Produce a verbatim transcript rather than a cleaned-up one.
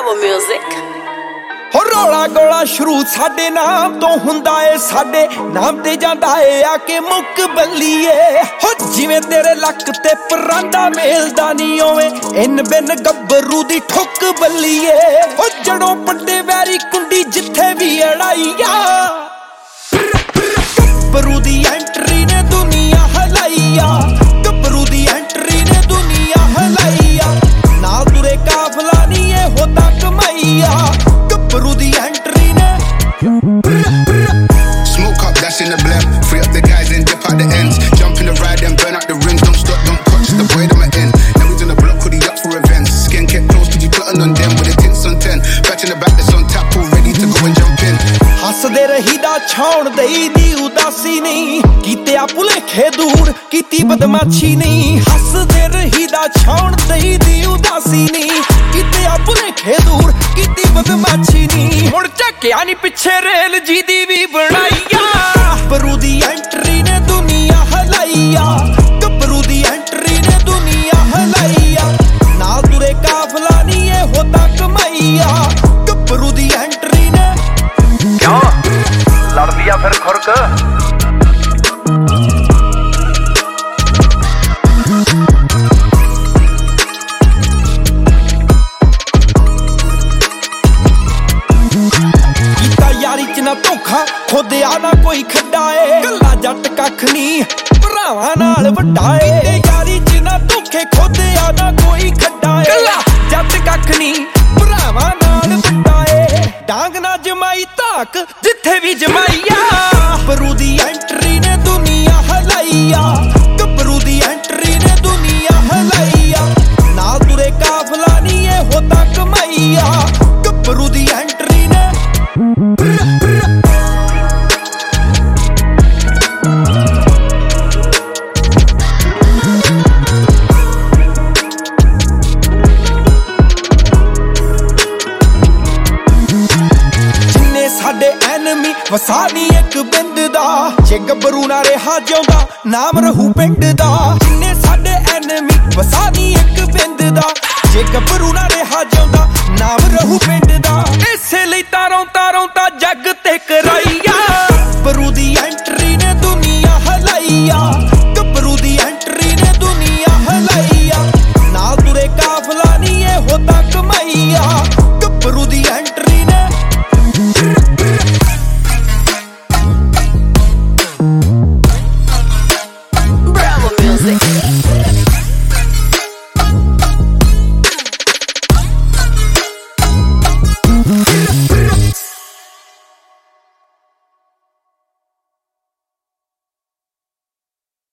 Bravo Music। हो रौला गोला शुरू साडे नाम तो हुंदा ए, साडे नाम ते जांदा ए आके मुक बल्लीए। हो जिवें तेरे लक ते परांदा मेलदा नी ओवें इन बिन गब्बरू दी ठुक बल्लीए। हो जड़ों पड्डे वैरी कुंडी जिथे भी अड़ाईया, गब्बरू दी एंट्री ने दुनिया हलाईया, गब्बरू दी एंट्री ने दुनिया हलाईया। नाल तुरे काफला नी ए होता कमाईया, गब्बरू दी एंट्री ने। Smoke up, dash in the blend, free up the guys and dip out the ends. Jump in the ride and burn out the rims, don't stop, don't touch the boy that my end. Now he's on the block, hoodie up for events. Skin kept close, cause you plotting on them with the tints on ten. Back in the back, that's on tap, all ready to go and jump in. हसदे रहीदा छाउण देई दी उदासी नहीं, कीते आ भुलेखे दूर कीती बदमाशी नहीं। हसदे रहीदा छाउण देई दी उदासी नहीं, कीते आ भुलेखे दूर कीती बदमाशी नहीं। हुण झक्किया नी पिछे रेल जी दी भी बनाईया, गब्बरू दी एंट्री ने दुनिया हलाईया, गब्बरू दी एंट्री ने दुनिया हलाईया। नाल तुरे काफला नी ए होता कमाईया, गब्बरू दी एंट्री ने। क्यों लड़ दिया फिर खुरक? कीता यारी च ना धोखा, खोदिया ना कोई खड्डा ए, गल्ला जट कख नी भरावां नाल वड्डा ए। यारी च ना धोखे, खोदिया ना कोई खड्डा ए, गल्ला जट कख नी भरावां नाल वड्डा ए। डांग ना जमाई धाक जिथे भी जमाईया, गब्बरू दी एंट्री ने दुनिया हलाईया, गब्बरू दी एंट्री ने दुनिया हलाईया। नाल तुरे काफला नी ए होता कमाईया, गब्बरू दी एंट्री ने। साडे एनमी वसानी एक बिंद दा, जे गब्बरू ना रहा जिउंदा नाम रहू पिंड दा।